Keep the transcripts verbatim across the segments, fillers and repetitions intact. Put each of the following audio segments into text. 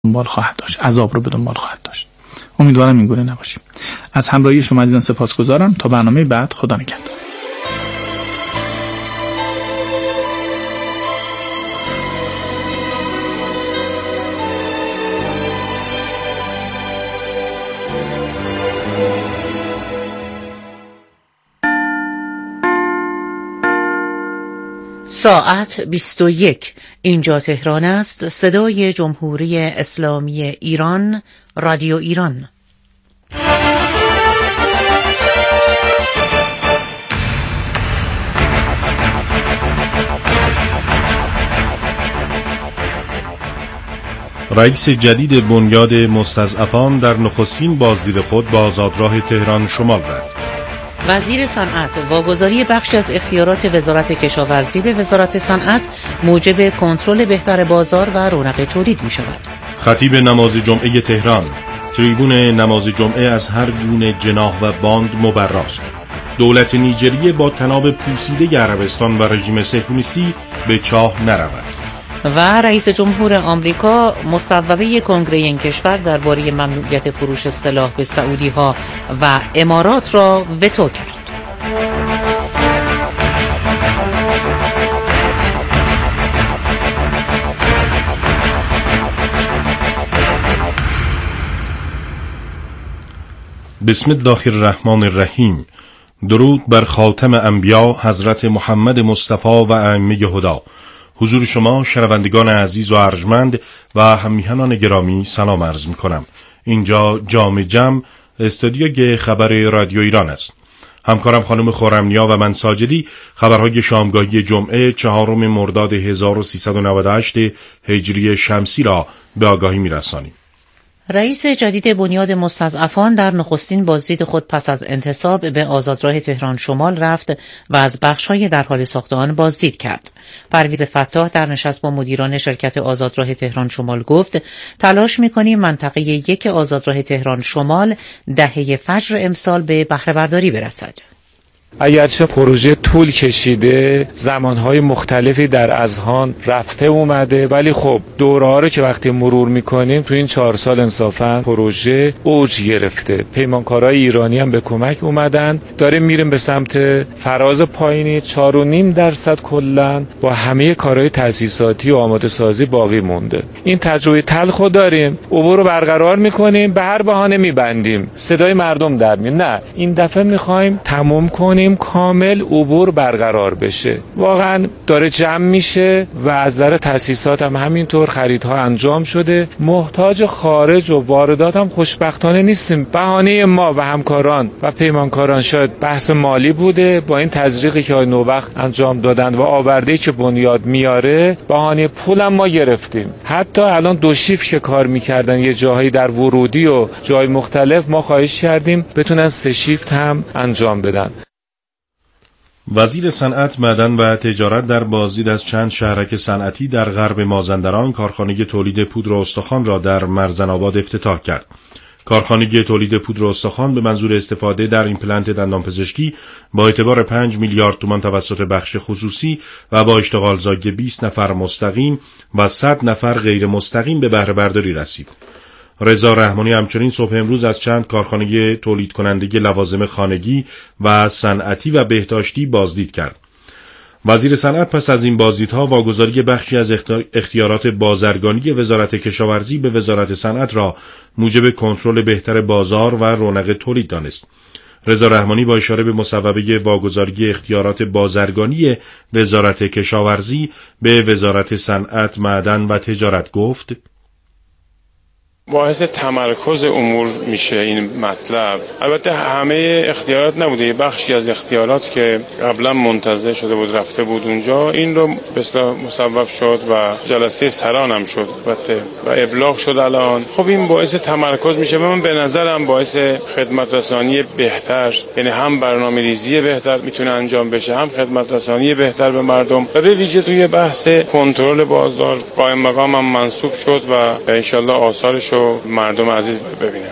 دنبال خواهد داشت، عذاب رو به دنبال خواهد داشت. امیدوارم این گونه نباشیم. از همراهی شما عزیزان سپاسگزارم. تا برنامه بعد، خدا نگهدار. ساعت بیست و یک. اینجا تهران است. صدای جمهوری اسلامی ایران، رادیو ایران. رئیس جدید بنیاد مستضعفان در نخستین بازدید خود به آزادراه تهران شمال رفت. وزیر صنعت: واگذاری بخشی از اختیارات وزارت کشاورزی به وزارت صنعت موجب کنترل بهتر بازار و رونق تولید می شود. خطیب نماز جمعه تهران: تریبون نماز جمعه از هر گونه جناح و باند مبراست. دولت نیجریه با تناب پوسیده عربستان و رژیم صهیونیستی به چاه نرود. و رئیس جمهور آمریکا مصوبه کنگره این کشور درباره ممنوعیت فروش سلاح به سعودی ها و امارات را وتو کرد. بسم الله الرحمن الرحیم. درود بر خاتم انبیا حضرت محمد مصطفی و ائمه هدا. حضور شما شنوندگان عزیز و ارجمند و هممیهنان گرامی سلام عرض می کنم. اینجا جام جم استودیوی خبر رادیو ایران است. همکارم خانم خرمنیا و من ساجدی خبرهای شامگاهی جمعه چهارم مرداد هزار و سیصد و نود و هشت هجری شمسی را به آگاهی می رسانیم. رئیس جدید بنیاد مستضعفان در نخستین بازدید خود پس از انتصاب به آزادراه تهران شمال رفت و از بخش‌های در حال ساخت آن بازدید کرد. پرویز فتاح در نشست با مدیران شرکت آزادراه تهران شمال گفت: تلاش می‌کنیم منطقه یک آزادراه تهران شمال دهه فجر امسال به بهره برداری برسد. اگرچه پروژه طول کشیده، زمانهای مختلفی در اذهان رفته اومده، ولی خب دوره‌ها رو که وقتی مرور میکنیم تو این چهار سال انصافاً پروژه اوج گرفته. پیمانکارای ایرانی هم به کمک اومدن. داریم میریم به سمت فراز پایینی. چهار و نیم درصد کلاً با همه کارهای تأسیساتی و آماده سازی باقی مونده. این تجربه تلخو داریم. عبور رو برقرار میکنیم، به هر بهانه میبندیم. صدای مردم در میاد. نه، این دفعه میخوایم تمام کنیم، کامل عبور برقرار بشه. واقعا داره جمع میشه و از نظر تأسیسات هم همینطور خریدها انجام شده. محتاج خارج و واردات هم خوشبختانه نیستیم. بهانه ما و همکاران و پیمانکاران شاید بحث مالی بوده. با این تزریقی که نوبخت انجام دادن و آورده‌ای که بنیاد میاره، بهانه پول هم ما گرفتیم. حتی الان دو شیفت که کار میکردن یه جاهایی در ورودی و جای مختلف، ما خواهش کردیم بتونن سه شیفت هم انجام بدن. وزیر صنعت، معدن و تجارت در بازدید از چند شهرک صنعتی در غرب مازندران کارخانه تولید پودر و استخوان را در مرزن‌آباد افتتاح کرد. کارخانه تولید پودر و استخوان به منظور استفاده در ایمپلنت دندانپزشکی با اعتبار پنج میلیارد تومان توسط بخش خصوصی و با اشتغالزایی بیست نفر مستقیم و صد نفر غیر مستقیم به بهره برداری رسید. رضا رحمانی همچنین صبح امروز از چند کارخانه تولید کننده لوازم خانگی و صنعتی و بهداشتی بازدید کرد. وزیر صنعت پس از این بازدیدها واگذاری بخشی از اختیارات بازرگانی وزارت کشاورزی به وزارت صنعت را موجب کنترل بهتر بازار و رونق تولید دانست. رضا رحمانی با اشاره به مصوبه واگذاری اختیارات بازرگانی وزارت کشاورزی به وزارت صنعت، معدن و تجارت گفت: باعث تمرکز امور میشه این مطلب. البته همه اختیارات نبوده، یه بخشی از اختیارات که قبلا منتظر شده بود رفته بود اونجا، این رو به اصطلاح مصوب شد و جلسه سران هم شد البته و ابلاغ شد الان. خب این باعث تمرکز میشه و من به نظرم باعث خدمت رسانی بهتر، یعنی هم برنامه‌ریزی بهتر میتونه انجام بشه، هم خدمت رسانی بهتر به مردم و به ویژه توی بحث کنترل بازار قائم مقام هم منصوب شد و ان شاءالله آثارش مردم عزیز ببینن.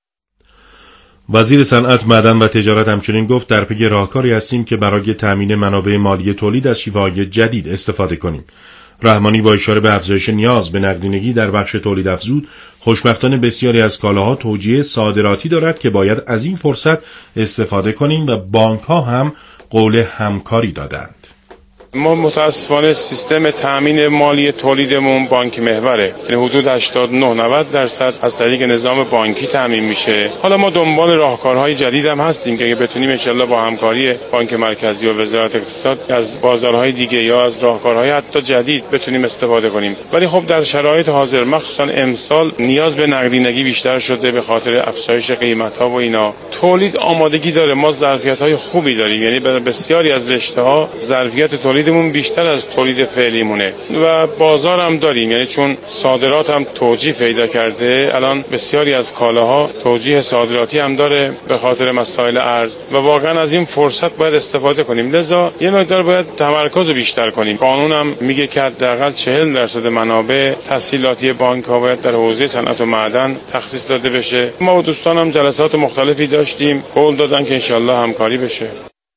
وزیر صنعت، معدن و تجارت همچنین گفت در پی راهکاری هستیم که برای تامین منابع مالی تولید از شیوه‌های جدید استفاده کنیم. رحمانی با اشاره به افزایش نیاز به نقدینگی در بخش تولید افزود، خوشبختانه بسیاری از کالاها توجیه صادراتی دارد که باید از این فرصت استفاده کنیم و بانک‌ها هم قول همکاری دادند. ما متاسفانه سیستم تامین مالی تولیدمون بانک محوره، یعنی حدود هشتاد و نه نود درصد از طریق نظام بانکی تامین میشه. حالا ما دنبال راهکارهای جدید هم هستیم که بتونیم ان شاءالله با همکاری بانک مرکزی و وزارت اقتصاد از بازارهای دیگه یا از راهکارهای حتی جدید بتونیم استفاده کنیم. ولی خب در شرایط حاضر مخصوصا امسال نیاز به نقدینگی بیشتر شده به خاطر افزایش قیمت‌ها و اینا. تولید آمادگی داره، ما ظرفیت‌های خوبی داریم، یعنی بسیاری از رشته‌ها ظرفیت تولید تولیدمون بیشتر از تولید فعلیمونه و بازار هم داریم، یعنی چون صادرات هم توجیه پیدا کرده، الان بسیاری از کالاها توجیه صادراتی هم داره به خاطر مسائل ارز و واقعا از این فرصت باید استفاده کنیم. لذا یه مقدار باید تمرکز بیشتر کنیم. قانون هم میگه که حداقل چهل درصد منابع تسهیلاتی بانک ها باید در حوزه صنعت و معدن تخصیص داده بشه. ما و دوستانم جلسات مختلفی داشتیم، قول دادن که انشالله همکاری بشه.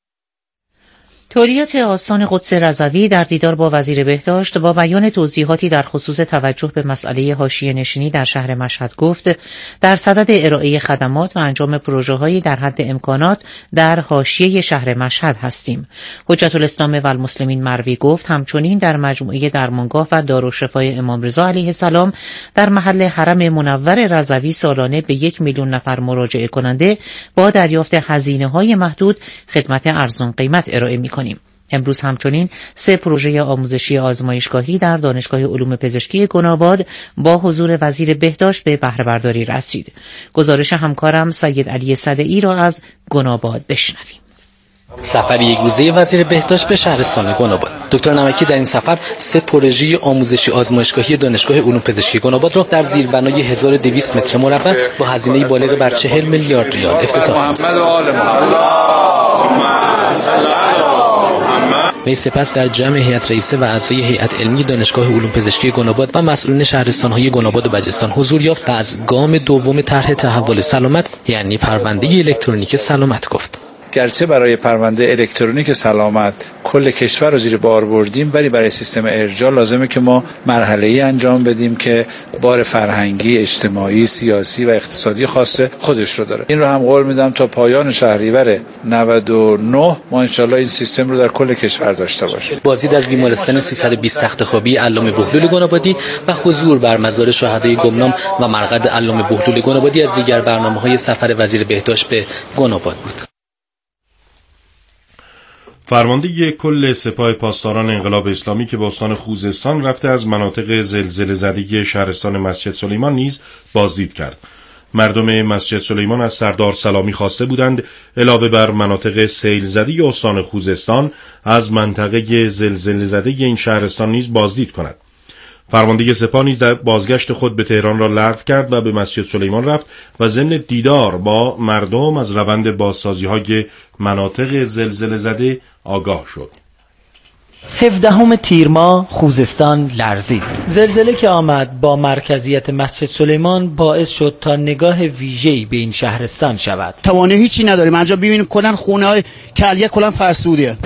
تولیت آستان قدس رضوی در دیدار با وزیر بهداشت با بیان توضیحاتی در خصوص توجه به مسئله حاشیه نشینی در شهر مشهد گفت در صدد ارائه خدمات و انجام پروژه‌هایی در حد امکانات در حاشیه شهر مشهد هستیم. حجت الاسلام و المسلمین مروی گفت همچنین در مجموعه درمانگاه و دارالشفای امام رضا علیه السلام در محل حرم منور رضوی سالانه به یک میلیون نفر مراجعه کننده با دریافت هزینه‌های محدود خدمت ارزان قیمت ارائه می‌کنیم. امروز همچنین سه پروژه آموزشی آزمایشگاهی در دانشگاه علوم پزشکی گناباد با حضور وزیر بهداشت به بهره برداری رسید. گزارش همکارم سید علی صدعی را از گناباد بشنویم. سفر یک روزه وزیر بهداشت به شهرستان گناباد. دکتر نمکی در این سفر سه پروژه آموزشی آزمایشگاهی دانشگاه علوم پزشکی گناباد را در زیربنای هزار و دویست متر مربع با هزینه بالغ بر چهل میلیارد ریال افتتاح وی سپس در جمع هیئت رئیسه و اعضای هیئت علمی دانشگاه علوم پزشکی گناباد و مسئولین شهرستان‌های گناباد و بجستان حضور یافت و از گام دوم طرح تحول سلامت یعنی پرونده الکترونیک سلامت گفت. گرچه برای پرونده الکترونیک سلامت کل کشور رو زیر بار بردیم، ولی برای سیستم ارجاع لازمه که ما مرحله‌ای انجام بدیم که بار فرهنگی، اجتماعی، سیاسی و اقتصادی خاص خودش رو داره. این رو هم قول میدم تا پایان شهریور نود و نه ما انشالله این سیستم رو در کل کشور داشته باشیم. بازدید از بیمارستان سیصد و بیست تخت خوابی علامه بهلول گنابادی و حضور بر مزار شهدای گمنام و مرقد علامه بهلول گنابادی از دیگر برنامه‌های سفر وزیر بهداشت به گناباد بود. فرمانده کل سپاه پاسداران انقلاب اسلامی که به استان خوزستان رفته از مناطق زلزله زده شهرستان مسجد سلیمان نیز بازدید کرد. مردم مسجد سلیمان از سردار سلامی خواسته بودند علاوه بر مناطق سیل زده استان خوزستان از منطقه زلزله زده این شهرستان نیز بازدید کند. فرمانده سپاه نیز در بازگشت خود به تهران را لغو کرد و به مسجد سلیمان رفت و ضمن دیدار با مردم از روند بازسازی‌های مناطق زلزله زده آگاه شد. هفدهم تیر ماه خوزستان لرزید. زلزله که آمد با مرکزیت مسجد سلیمان باعث شد تا نگاه ویژه‌ای به این شهرستان شود. توانه هیچی نداریم. اینجا ببینید کلاً خونه‌های کلیه کلاً فرسوده.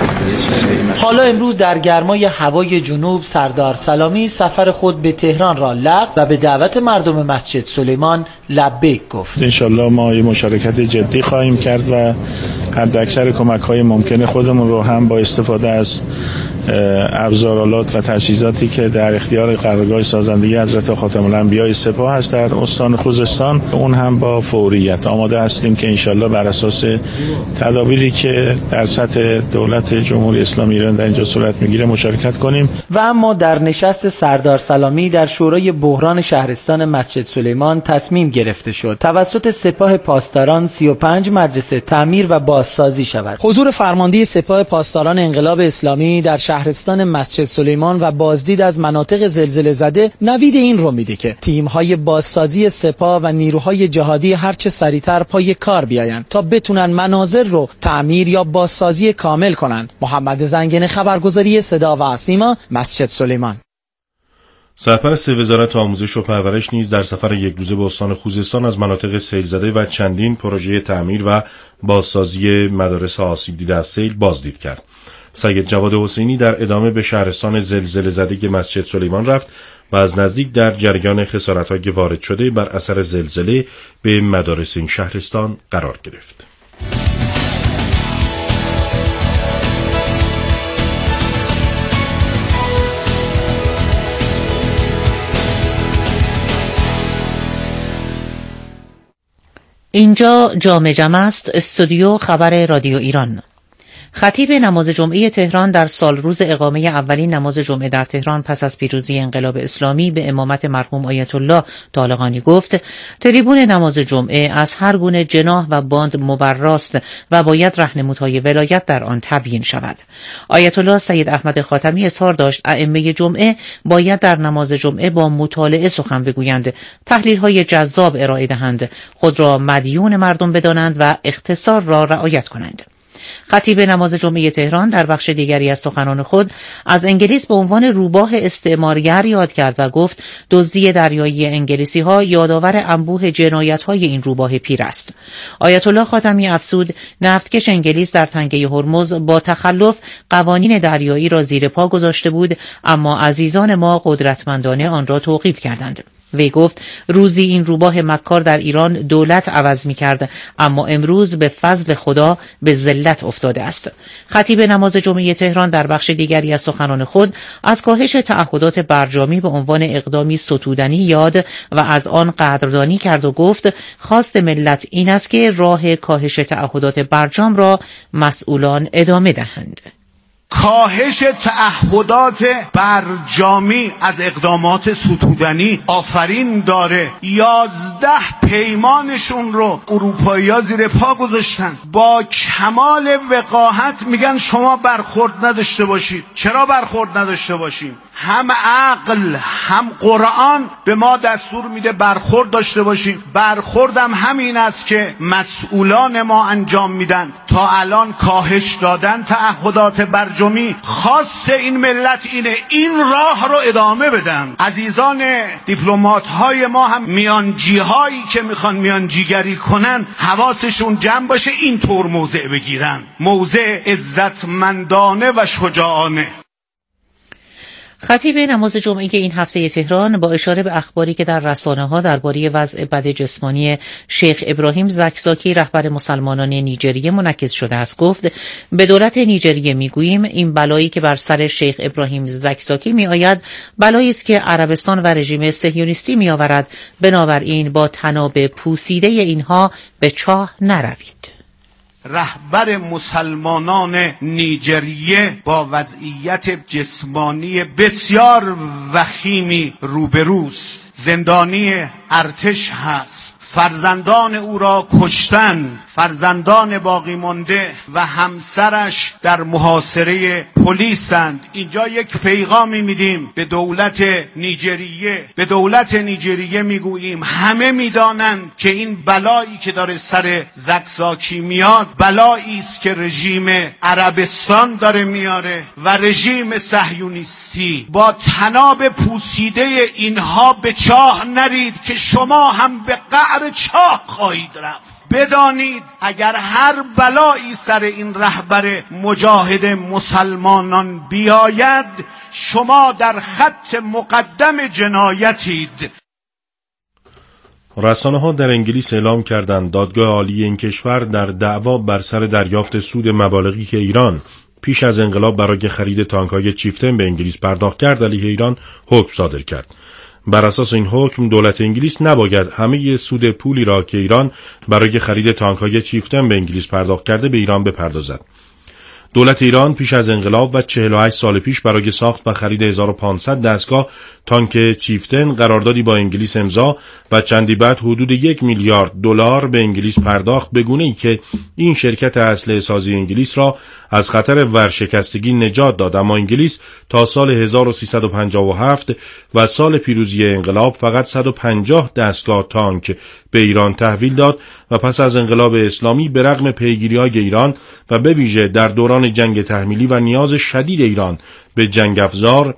حالا امروز در گرمای هوای جنوب سردار سلامی سفر خود به تهران را لغو و به دعوت مردم مسجد سلیمان لبیک گفت. انشالله ما یه مشارکت جدی خواهیم کرد و حداکثر کمک‌های ممکن خودمون رو هم با استفاده از ابزارالات و تجهیزاتی که در اختیار قرارگاه سازندگی حضرت خاتم الانبیاء سپاه هست در استان خوزستان، اون هم با فوریت آماده هستیم که انشالله بر اساس تدابیری که در سطح دولت جمهوری اسلامی ایران در اینجا صورت میگیره مشارکت کنیم. و اما در نشست سردار سلامی در شورای بحران شهرستان مسجد سلیمان تصمیم گرفته شد توسط سپاه پاسداران سی و پنج مدرسه تعمیر و بازسازی شود. حضور فرمانده سپاه پاسداران انقلاب اسلامی در شهرستان مسجد سلیمان و بازدید از مناطق زلزله زده نوید این رو میده که تیم‌های بازسازی سپاه و نیروهای جهادی هرچه سریعتر پای کار بیاین تا بتونن مناظر رو تعمیر یا بازسازی کامل کنن. محمد زنگنه، خبرگزاری صدا و سیما، مسجد سلیمان. سرپرست وزارت آموزش و پرورش نیز در سفر یک روزه به استان خوزستان از مناطق سیل زده و چندین پروژه تعمیر و بازسازی مدارس آسیب دیده از سیل بازدید کرد. سید جواد حسینی در ادامه به شهرستان زلزله زده مسجد سلیمان رفت و از نزدیک در جریان خسارت‌های وارد شده بر اثر زلزله به مدارس این شهرستان قرار گرفت. اینجا جام جم است، استودیو خبر رادیو ایران. خطیب نماز جمعه تهران در سال روز اقامه اولین نماز جمعه در تهران پس از پیروزی انقلاب اسلامی به امامت مرحوم آیت الله طالقانی گفت تریبون نماز جمعه از هر گونه جناح و باند مبراست و باید راهنمودهای ولایت در آن تبیین شود. آیت الله سید احمد خاتمی اظهار داشت ائمه جمعه باید در نماز جمعه با مطالعه سخن بگویند، تحلیل‌های جذاب ارائه دهند، خود را مدیون مردم بدانند و اختصار را رعایت کنند. خطیب نماز جمعه تهران در بخش دیگری از سخنان خود از انگلیس به عنوان روباه استعمارگر یاد کرد و گفت دزدی دریایی انگلیسی ها یادآور انبوه جنایت های این روباه پیر است. آیت الله خاتمی افزود نفتکش انگلیس در تنگه هرمز با تخلف قوانین دریایی را زیر پا گذاشته بود، اما عزیزان ما قدرتمندانه آن را توقیف کردند. وی گفت روزی این روباه مکار در ایران دولت عوض می کرد، اما امروز به فضل خدا به ذلت افتاده است. خطیب نماز جمعه تهران در بخش دیگری از سخنان خود از کاهش تعهدات برجامی به عنوان اقدامی ستودنی یاد و از آن قدردانی کرد و گفت خواست ملت این است که راه کاهش تعهدات برجام را مسئولان ادامه دهند. کاهش تعهدات برجامی از اقدامات ستودنی آفرین داره. یازده پیمانشون رو اروپایی‌ها زیر پا گذاشتن. با کمال وقاحت میگن شما برخورد نداشته باشید. چرا برخورد نداشته باشیم؟ هم عقل هم قرآن به ما دستور میده برخورد داشته باشیم. برخوردم همین است که مسئولان ما انجام میدن. تا الان کاهش دادن تعهدات برجامی. خواست این ملت اینه این راه رو ادامه بدن. عزیزان دیپلمات های ما هم میانجی هایی که میخوان میانجیگری کنن حواسشون جمع باشه این طور موضع بگیرن، موضع عزتمندانه و شجاعانه. خطیب نماز جمعه این هفته تهران با اشاره به اخباری که در رسانه‌ها درباره وضع بد جسمانی شیخ ابراهیم زکزاکی رهبر مسلمانان نیجریه منعکس شده است گفت به دولت نیجریه میگوییم این بلایی که بر سر شیخ ابراهیم زکزاکی میآید بلایی است که عربستان و رژیم صهیونیستی میآورد، بنابراین با طناب پوسیده اینها به چاه نروید. رهبر مسلمانان نیجریه با وضعیت جسمانی بسیار وخیمی روبروست. زندانی ارتش هست. فرزندان او را کشتن، فرزندان باقی مانده و همسرش در محاصره پلیسند. اینجا یک پیغامی میدیم به دولت نیجریه. به دولت نیجریه میگوییم همه میدانند که این بلایی که داره سر زکزاکی میاد بلایی است که رژیم عربستان داره میاره و رژیم صهیونیستی. با طناب پوسیده اینها به چاه نرید که شما هم به قعر چاه خواهید رفت. بدانید اگر هر بلایی سر این رهبر مجاهد مسلمانان بیاید شما در خط مقدم جنایتید. رسانه‌ها در انگلیس اعلام کردند دادگاه عالی این کشور در دعوا بر سر دریافت سود مبالغی که ایران پیش از انقلاب برای خرید تانک‌های چیفتن به انگلیس پرداخت کرد علیه ایران حکم صادر کرد. بر اساس این حکم دولت انگلیس نباید همه سود پولی را که ایران برای خرید تانک‌های چیفتن به انگلیس پرداخت کرده به ایران بپردازد. دولت ایران پیش از انقلاب و چهل و هشت سال پیش برای ساخت و خرید هزار و پانصد دستگاه تانک چیفتن قراردادی با انگلیس امضا و چندی بعد حدود یک میلیارد دلار به انگلیس پرداخت، به گونه‌ای که این شرکت اسلحه سازی انگلیس را از خطر ورشکستگی نجات داد. اما انگلیس تا سال هزار و سیصد و پنجاه و هفت و سال پیروزی انقلاب فقط صد و پنجاه دستگاه تانک به ایران تحویل داد و پس از انقلاب اسلامی به رغم پیگیری‌های ایران و به ویژه در دوران جنگ تحمیلی و نیاز شدید ایران به جنگ افزار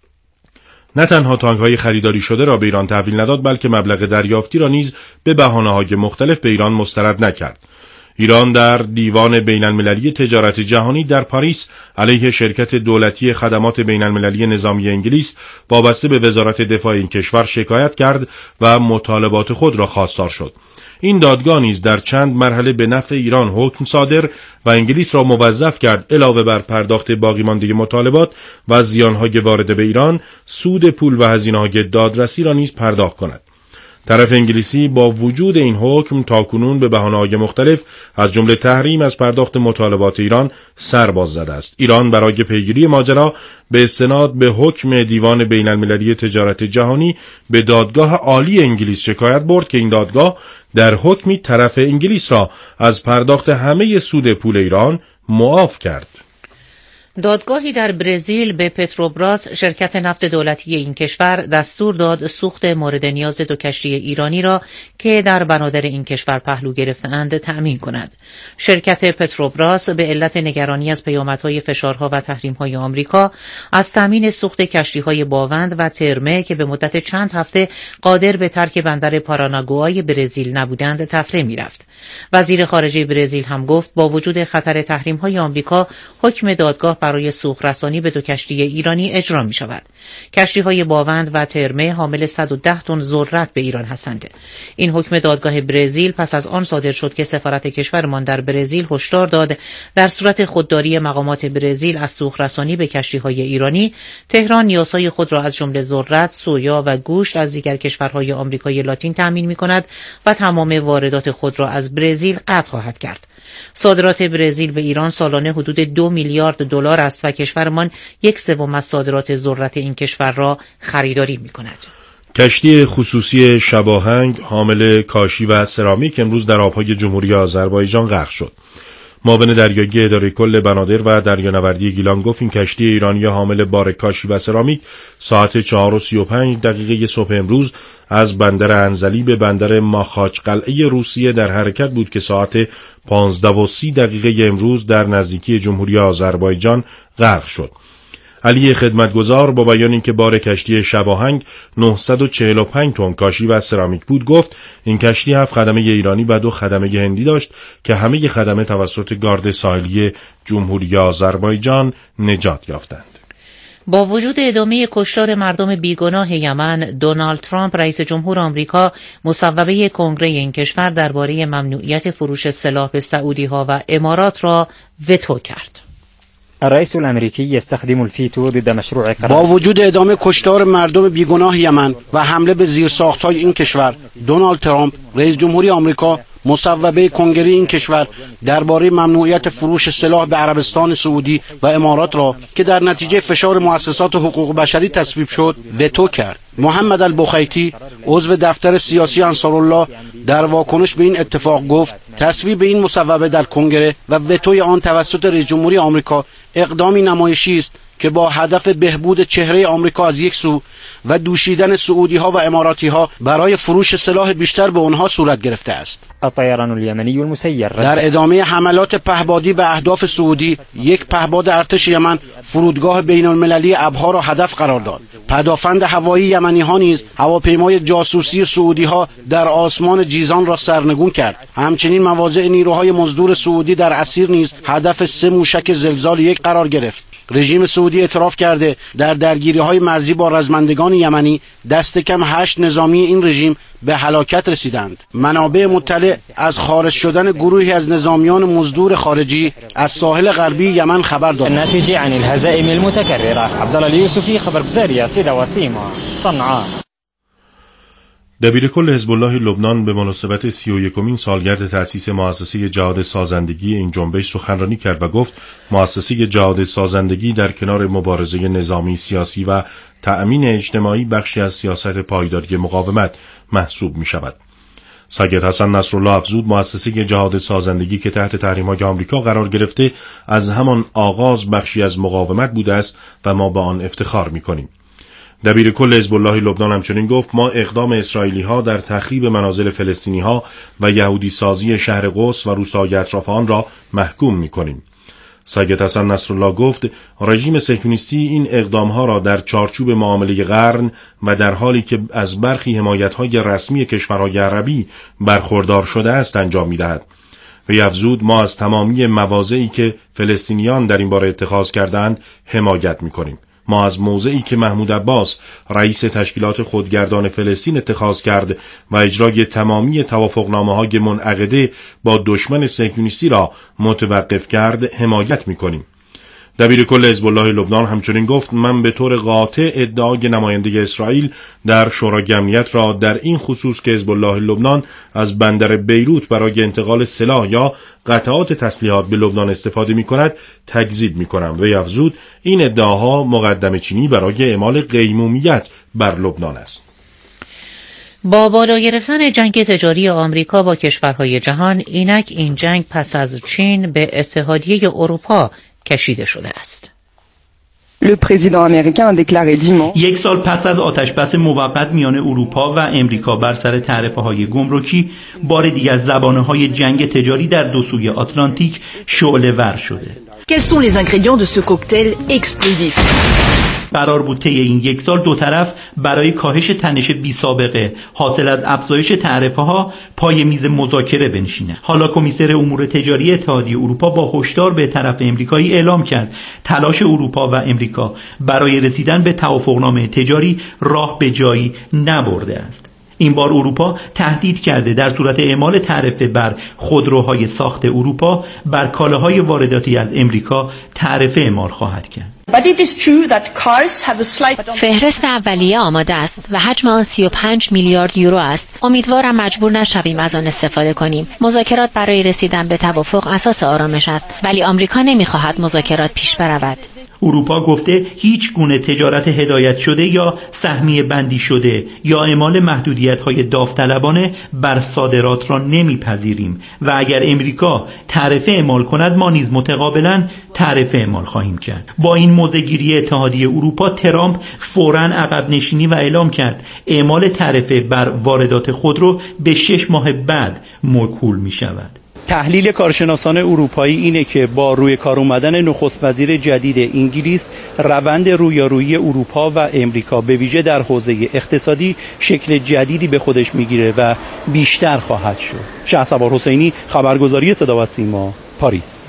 نه تنها تانک‌های خریداری شده را به ایران تحویل نداد، بلکه مبلغ دریافتی را نیز به بهانه‌های مختلف به ایران مسترد نکرد. ایران در دیوان بین المللی تجارت جهانی در پاریس علیه شرکت دولتی خدمات بین المللی نظامی انگلیس وابسته به وزارت دفاع این کشور شکایت کرد و مطالبات خود را خواستار شد. این دادگاه نیز در چند مرحله به نفع ایران حکم صادر و انگلیس را موظف کرد علاوه بر پرداخت باقی مانده مطالبات و زیانهای وارده به ایران، سود پول و هزینه‌های دادرسی را نیز پرداخت کند. طرف انگلیسی با وجود این حکم تاکنون به بهانه‌های مختلف از جمله تحریم از پرداخت مطالبات ایران سر باز زده است. ایران برای پیگیری ماجرا به استناد به حکم دیوان بین المللی تجارت جهانی به دادگاه عالی انگلیس شکایت برد که این دادگاه در حکمی طرف انگلیس را از پرداخت همه سود پول ایران معاف کرد. دادگاهی در برزیل به پتروبراس شرکت نفت دولتی این کشور دستور داد سوخت مورد نیاز دو کشتی ایرانی را که در بنادر این کشور پهلو گرفته‌اند تأمین کند. شرکت پتروبراس به علت نگرانی از پیامدهای فشارها و تحریم‌های آمریکا از تأمین سوخت کشتی‌های باوند و ترمه که به مدت چند هفته قادر به ترک بندر پاراناگوای برزیل نبودند تفره می‌رفت. وزیر خارجه برزیل هم گفت با وجود خطر تحریم‌های آمریکا حکم دادگاه برای سوخت رسانی به دو کشتی ایرانی اجرا می شود. کشتی های باوند و ترمه حامل صد و ده تن ذرت به ایران هستند. این حکم دادگاه برزیل پس از آن صادر شد که سفارت کشورمان در برزیل هشدار داد در صورت خودداری مقامات برزیل از سوخت رسانی به کشتی های ایرانی، تهران نیازهای خود را از جمله ذرت، سویا و گوشت از دیگر کشورهای آمریکای لاتین تامین می کند و تمام واردات خود را از برزیل قطع خواهد کرد. صادرات برزیل به ایران سالانه حدود دو میلیارد دلار است و کشورمان یک سوم از صادرات ذرت این کشور را خریداری می کند. کشتی خصوصی شباهنگ حامل کاشی و سرامیک امروز در آبهای جمهوری آذربایجان غرق شد. معاون دریایی اداره کل بنادر و دریانوردی گیلان گفت این کشتی ایرانی حامل بار کاشی و سرامیک ساعت چهار و سی و پنج دقیقه صبح امروز از بندر انزلی به بندر ماخاچ قلعه روسیه در حرکت بود که ساعت پانزده و سی دقیقه امروز در نزدیکی جمهوری آذربایجان غرق شد. علی خدمتگزار با بیان اینکه بار کشتی شباهنگ نهصد و چهل و پنج تن کاشی و سرامیک بود گفت این کشتی هفت خدمه ایرانی و دو خدمه هندی داشت که همه خدمه توسط گارد ساحلی جمهوری آذربایجان نجات یافتند. با وجود ادامه کشتار مردم بیگناه یمن، دونالد ترامپ رئیس جمهور آمریکا مصوبه کنگره این کشور درباره ممنوعیت فروش سلاح به سعودی‌ها و امارات را وتو کرد. الرئيس الامریکی يستخدم الفيتو ضد مشروع قرار. با وجود ادامه کشتار مردم بیگناه یمن و حمله به زیرساخت‌های این کشور، دونالد ترامپ رئیس جمهوری آمریکا مصوبه کنگره این کشور درباره ممنوعیت فروش سلاح به عربستان سعودی و امارات را که در نتیجه فشار مؤسسات حقوق بشری تصویب شد وتو کرد. محمد البخیتی عضو دفتر سیاسی انصارالله در واکنش به این اتفاق گفت تصویب این مصوبه در کنگره و وتوی آن توسط رئیس جمهوری آمریکا اقدامی نمایشی است که با هدف بهبود چهره آمریکا از یک سو و دوشیدن سعودی ها و اماراتی ها برای فروش سلاح بیشتر به آنها صورت گرفته است. الطيران اليمني المسير در ادامه حملات پهپادی به اهداف سعودی، یک پهپاد ارتش یمن فرودگاه بین المللی ابها را هدف قرار داد. پدافند هوایی یمنی ها نیز هواپیمای جاسوسی سعودی ها در آسمان جیزان را سرنگون کرد. همچنین مواضع نیروهای مزدور سعودی در اسیر نیز هدف سه موشک زلزال یک قرار گرفت. رژیم سعودی اعتراف کرده در درگیری‌های مرزی با رزمندگان یمنی دست کم هشت نظامی این رژیم به هلاکت رسیدند. منابع مطلع از خارج شدن گروهی از نظامیان مزدور خارجی از ساحل غربی یمن خبر دادند. نتیجه عن الهزائم المتكرره. عبدالله الیوسفی خبرگزاری سیدا وسیما صنعاء. دبیرکل حزب الله لبنان به مناسبت سی و یکمین سالگرد تأسیس مؤسسه جهاد سازندگی این جنبش سخنرانی کرد و گفت مؤسسه جهاد سازندگی در کنار مبارزه نظامی، سیاسی و تأمین اجتماعی بخشی از سیاست پایداری مقاومت محسوب می شود. سید حسن نصرالله افزود مؤسسه جهاد سازندگی که تحت تحریم‌های آمریکا قرار گرفته از همان آغاز بخشی از مقاومت بوده است و ما به آن افتخار می کنیم. دبیر کل حزب الله لبنان همچنین گفت ما اقدام اسرائیلی ها در تخریب منازل فلسطینی ها و یهودی سازی شهر قدس و روستاهای اطراف آن را محکوم می کنیم. سید حسن نصرالله گفت رژیم صهیونیستی این اقدام ها را در چارچوب معامله قرن و در حالی که از برخی حمایت های رسمی کشورهای عربی برخوردار شده است انجام می دهد. و افزود ما از تمامی مواضعی که فلسطینیان در این باره اتخاذ کردند حمایت می‌کنیم. ما از موضعی که محمود عباس رئیس تشکیلات خودگردان فلسطین اتخاذ کرد و اجرای تمامی توافقنامه‌های منعقده با دشمن صهیونیستی را متوقف کرد حمایت می‌کنیم. دبیر کل حزب الله لبنان همچنین گفت من به طور قاطع ادعای نماینده اسرائیل در شورای امنیت را در این خصوص که حزب الله لبنان از بندر بیروت برای انتقال سلاح یا قطعات تسلیحات به لبنان استفاده می کند تکذیب می کنم و افزود این ادعاها مقدمه چینی برای اعمال قیمومیت بر لبنان است. با بالا گرفتن جنگ تجاری آمریکا با کشورهای جهان، اینک این جنگ پس از چین به اتحادیه اروپا کشیده شده است. یک سال پس از آتشبس موقت میان اروپا و امریکا بر سر تعرفه‌های گمرکی، بار دیگر زبانه‌های جنگ تجاری در دو سوی آتلانتیک شعله‌ور شده. Quels sont les ingrédients de ce cocktail explosif؟ قرار بود طی این یک سال دو طرف برای کاهش تنش بی سابقه حاصل از افزایش تعرفه‌ها پای میز مذاکره بنشینه. حالا کمیسر امور تجاری اتحادیه اروپا با هشدار به طرف امریکایی اعلام کرد تلاش اروپا و امریکا برای رسیدن به توافقنامه تجاری راه به جایی نبرده است. این بار اروپا تهدید کرده در صورت اعمال تعرفه بر خودروهای ساخت اروپا بر کالاهای وارداتی از امریکا تعرفه اعمال خواهد کرد. فهرست اولیه آماده است و حجم آن سی و پنج میلیارد یورو است. امیدوارم مجبور نشویم از آن استفاده کنیم. مذاکرات برای رسیدن به توافق اساس آرامش است، ولی آمریکا نمی‌خواهد مذاکرات پیش برود. اروپا گفته هیچ گونه تجارت هدایت شده یا سهمیه بندی شده یا اعمال محدودیت‌های داوطلبانه بر صادرات را نمیپذیریم و اگر امریکا تعرفه اعمال کند ما نیز متقابلا تعرفه اعمال خواهیم کرد. با این موضع‌گیری اتحادیه اروپا، ترامپ فوراً عقب نشینی و اعلام کرد اعمال تعرفه بر واردات خودرو به شش ماه بعد موکول می‌شود. تحلیل کارشناسان اروپایی اینه که با روی کار اومدن نخست وزیر جدید انگلیس، روند رویارویی اروپا و امریکا به ویژه در حوزه اقتصادی شکل جدیدی به خودش میگیره و بیشتر خواهد شد. شهسوار حسینی، خبرگزاری صدا و سیما، پاریس.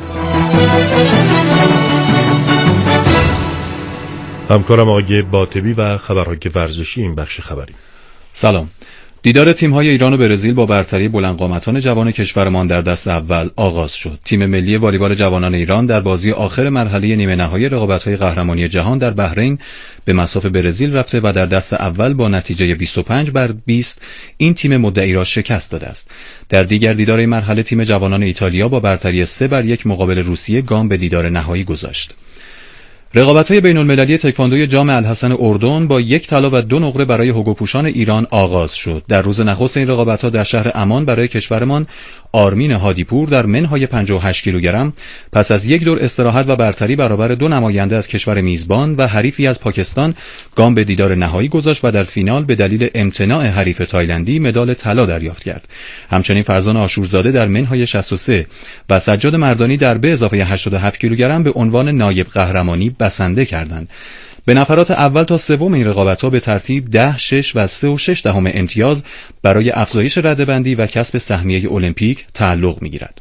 همکارم آقای باطبی و خبرهای ورزشی این بخش خبری. سلام. دیدار تیم‌های ایران و برزیل با برتری بلندقامتان جوان کشورمان در دست اول آغاز شد. تیم ملی والیبال جوانان ایران در بازی آخر مرحله نیمه نهایی رقابت‌های قهرمانی جهان در بحرین به مصاف برزیل رفته و در دست اول با نتیجه بیست و پنج بر بیست این تیم مدعی را شکست داده است. در دیگر دیدار این مرحله تیم جوانان ایتالیا با برتری سه بر یک مقابل روسیه گام به دیدار نهایی گذاشت. رقابت‌های بین‌المللی تکواندوی جام الحسن اردن با یک طلا و دو نقره برای هوگوپوشان ایران آغاز شد. در روز نخست این رقابت‌ها در شهر عمان برای کشورمان آرمین هادیپور در منهای پنجاه و هشت کیلوگرم پس از یک دور استراحت و برتری برابر دو نماینده از کشور میزبان و حریفی از پاکستان گام به دیدار نهایی گذاشت و در فینال به دلیل امتناع حریف تایلندی مدال طلا دریافت کرد. همچنین فرزان آشورزاده در منهای شصت و سه و سجاد مردانی در به اضافه هشتاد و هفت کیلوگرم به عنوان نایب قهرمانی بسنده کردند. به نفرات اول تا سوم این رقابت‌ها به ترتیب ده، شش و سه و شش دهم امتیاز برای افزایش رده‌بندی و کسب سهمیه المپیک تعلق می‌گیرد.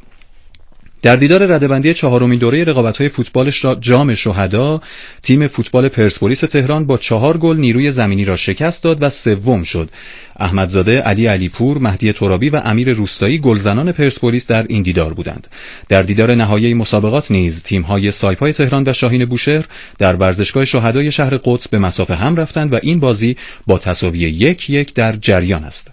در دیدار رده‌بندی چهارمین دوره رقابت‌های فوتبال جام شهدا، تیم فوتبال پرسپولیس تهران با چهار گل نیروی زمینی را شکست داد و سوم شد. احمدزاده، علی علیپور، مهدی ترابی و امیر روستایی گلزنان پرسپولیس در این دیدار بودند. در دیدار نهایی مسابقات نیز تیم‌های سایپای تهران و شاهین بوشهر در ورزشگاه شهدای شهر قدس به مصاف هم رفتند و این بازی با تساوی یک یک در جریان است.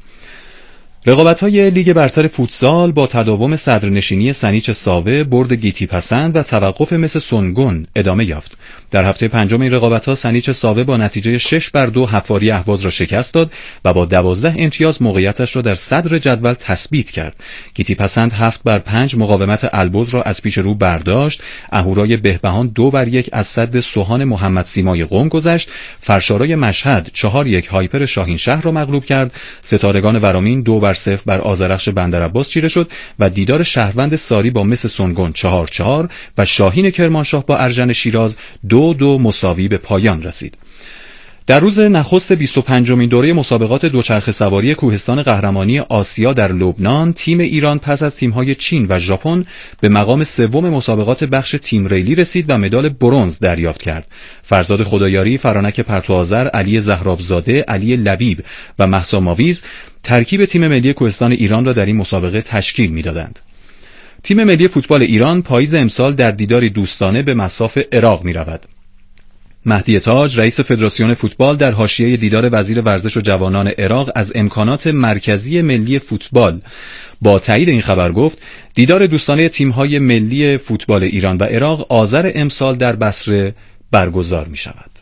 رقابت‌های لیگ برتر فوتسال با تداوم صدرنشینی سنیچ ساوه، برد گیتی پسند و توقف مس سونگون ادامه یافت. در هفته پنجم این رقابت‌ها سنیچ ساوه با نتیجه شش بر دو حفاری اهواز را شکست داد و با دوازده امتیاز موقعیتش را در صدر جدول تثبیت کرد. گیتی پسند هفت بر پنج مقاومت البرز را از پیش رو برداشت. اهورای بهبهان دو بر یک از سد سوهان محمد سیمای قم گذشت. فرشارای مشهد چهار یک هایپر شاهین شهر را مغلوب کرد. ستارگان ورامین دو بر صفر بر آذرخش بندرعباس چیره شد و دیدار شهروند ساری با مس سونگون چهار چهار و شاهین کرمانشاه با ارژن شیراز دو دو مساوی به پایان رسید. در روز نخست بیست و پنجمین دوره مسابقات دوچرخه سواری کوهستان قهرمانی آسیا در لبنان، تیم ایران پس از تیم‌های چین و ژاپن به مقام سوم مسابقات بخش تیم ریلی رسید و مدال برنز دریافت کرد. فرزاد خدایاری، فرانک پرتوآذر، علی زهرابزاده، علی لبیب و مهسا ماویز ترکیب تیم ملی کوهستان ایران را در این مسابقه تشکیل می‌دادند. تیم ملی فوتبال ایران پاییز امسال در دیداری دوستانه به مصاف عراق می‌رود. مهدی تاج، رئیس فدراسیون فوتبال، در حاشیه دیدار وزیر ورزش و جوانان عراق از امکانات مرکزی ملی فوتبال با تایید این خبر گفت دیدار دوستانه تیم‌های ملی فوتبال ایران و عراق آذر امسال در بصره برگزار می‌شود.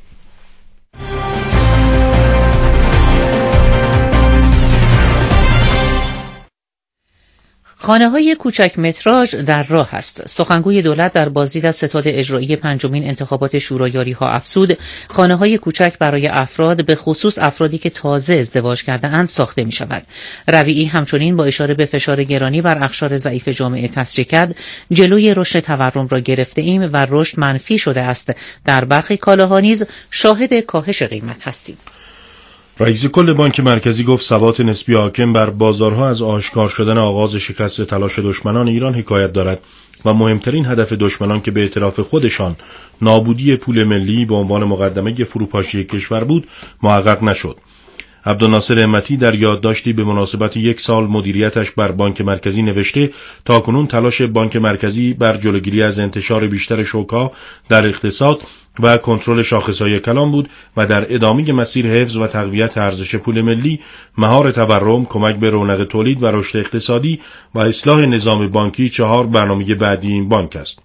خانه‌های کوچک متراژ در راه است. سخنگوی دولت در بازدید از ستاد اجرایی پنجمین انتخابات شورایاری‌ها افزود خانه‌های کوچک برای افراد به خصوص افرادی که تازه ازدواج کرده‌اند ساخته می‌شود. ربیعی همچنین با اشاره به فشار گرانی بر اقشار ضعیف جامعه تصریح کرد جلوی رشد تورم را گرفته ایم و رشد منفی شده است. در برخی کالاها نیز شاهد کاهش قیمت هستیم. رئیس کل بانک مرکزی گفت ثبات نسبی حاکم بر بازارها از آشکار شدن آغاز شکست تلاش دشمنان ایران حکایت دارد و مهمترین هدف دشمنان که به اعتراف خودشان نابودی پول ملی به عنوان مقدمه فروپاشی کشور بود محقق نشد. عبدالناصر همتی در یادداشتی به مناسبت یک سال مدیریتش بر بانک مرکزی نوشته تاکنون تلاش بانک مرکزی بر جلوگیری از انتشار بیشتر شوک‌ها در اقتصاد و کنترل شاخص‌های کلان بود و در ادامه مسیر حفظ و تقویت ارزش پول ملی، مهار تورم، کمک به رونق تولید و رشد اقتصادی و اصلاح نظام بانکی چهار برنامه بعدی این بانک است.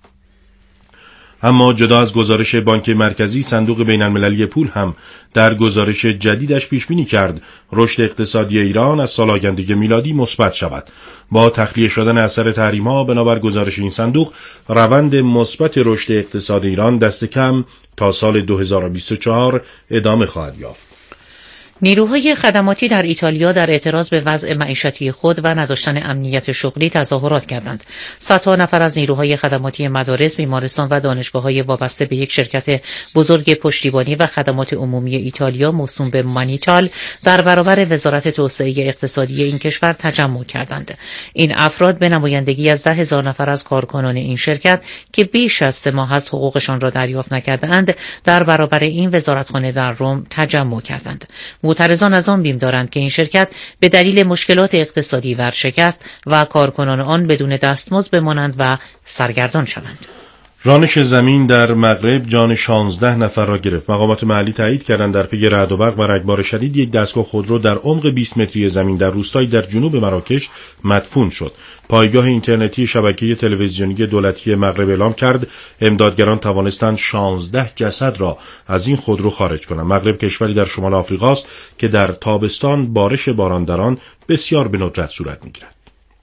اما جدا از گزارش بانک مرکزی، صندوق بین‌المللی پول هم در گزارش جدیدش پیش بینی کرد رشد اقتصادی ایران از سال آینده میلادی مثبت شود. با تخلیه شدن اثر تحریم‌ها بنابر گزارش این صندوق، روند مثبت رشد اقتصاد ایران دست کم تا سال دو هزار و بیست و چهار ادامه خواهد یافت. نیروهای خدماتی در ایتالیا در اعتراض به وضع معیشتی خود و نداشتن امنیت شغلی تظاهرات کردند. صدها نفر از نیروهای خدماتی مدارس، بیمارستان و دانشگاه‌های وابسته به یک شرکت بزرگ پشتیبانی و خدمات عمومی ایتالیا موسوم به مانیتال در برابر وزارت توسعه اقتصادی این کشور تجمع کردند. این افراد به نمایندگی از ده هزار نفر از کارکنان این شرکت که بیش از سه ماه است حقوقشان را دریافت نکرده‌اند در برابر این وزارتخانه در روم تجمع کردند. معترضان از آن بیم دارند که این شرکت به دلیل مشکلات اقتصادی ورشکست و کارکنان آن بدون دستمزد بمانند و سرگردان شوند. رانش زمین در مغرب جان شانزده نفر را گرفت. مقامات محلی تایید کردند در پی رعد و برق و رگبار شدید یک دستگاه خودرو در عمق بیست متری زمین در روستایی در جنوب مراکش مدفون شد. پایگاه اینترنتی شبکه تلویزیونی دولتی مغرب اعلام کرد امدادگران توانستند شانزده جسد را از این خودرو خارج کنند. مغرب کشوری در شمال آفریقاست که در تابستان بارش باران در آن بسیار به ندرت صورت می‌گیرد.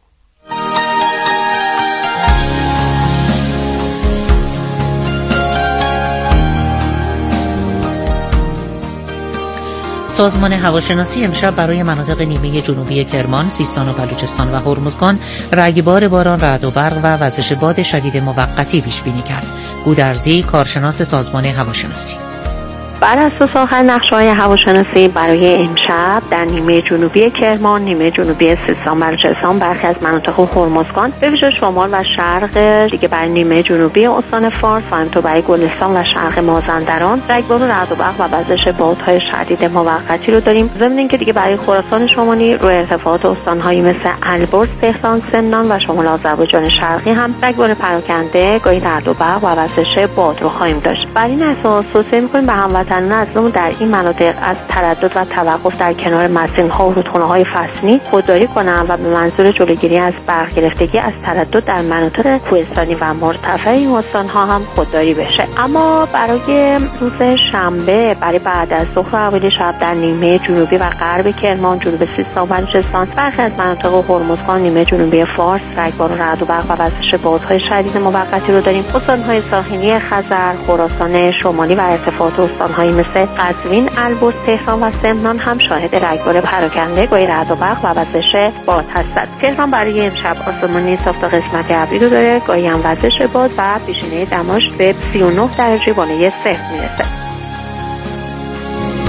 سازمان هواشناسی امشب برای مناطق نیمه جنوبی کرمان، سیستان و بلوچستان و هرمزگان رگبار باران، رعد و برق و وزش باد شدید موقتی پیش بینی کرد. گودرزی، کارشناس سازمان هواشناسی: بر اساس آخر نقشه‌های هواشناسی برای امشب در نیمه جنوبی کرمان، نیمه جنوبی سیستان، بلوچستان، برخی از مناطق هرمزگان به ویژه شمال و شرق دیگه برای نیمه جنوبی استان فارس و همینطور برای گلستان و شرق مازندران رگبار و رعد و برق و وزش بادهای شدید موقتی رو داریم. ضمن اینکه دیگه برای خراسان شمالی روی ارتفاعات استان‌هایی مثل البرز، تهران، سمنان و شمال آذربایجان شرقی هم رگبار پراکنده، گاهی رعد و برق و وزش باد رو خواهیم داشت. بر این اساس توصیه می‌کنیم به هموطنان ازمون در این مناطق از تردد و توقف در کنار مسیرها و رودخانه‌های فصلی خودداری کنند و به منظور جلوگیری از برق گرفتگی از تردد در مناطق کوهستانی و مرتفع این استان‌ها هم خودداری بشه. اما برای روز شنبه، برای بعد از ظهر و اول شب در نیمه جنوبی و غرب کرمان، جنوب سیستان و بلوچستان، برخی از مناطق هرمزگان، نیمه جنوبی فارس رگبار و رعد و برق و وزش بادهای شدید موقتی رو داریم. استان‌های ساحلی خزر، خراسان شمالی و ارتفاعات استان‌های مثل قزوین، البرز، تهران و سمنان هم شاهد رگبار پراکنده، گاهی رعد و برق و وزش باد هستند. تهران برای امشب آسمانی صاف تا قسمت ابری رو داره، گاهی هم وزش باد و پیشینه دماش به سی و نه درجه وانه صفر میرسه.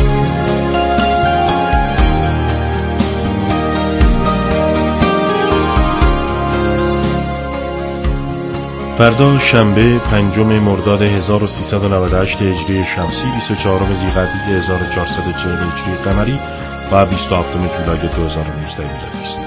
فردا شنبه پنجم مرداد هزار و سیصد و نود و هشت هجری شمسی بیست و چهارم ذی‌قعده هزار و چهارصد و چهل هجری قمری و بیست و هفتم جولای دو هزار و نوزده میلادی است.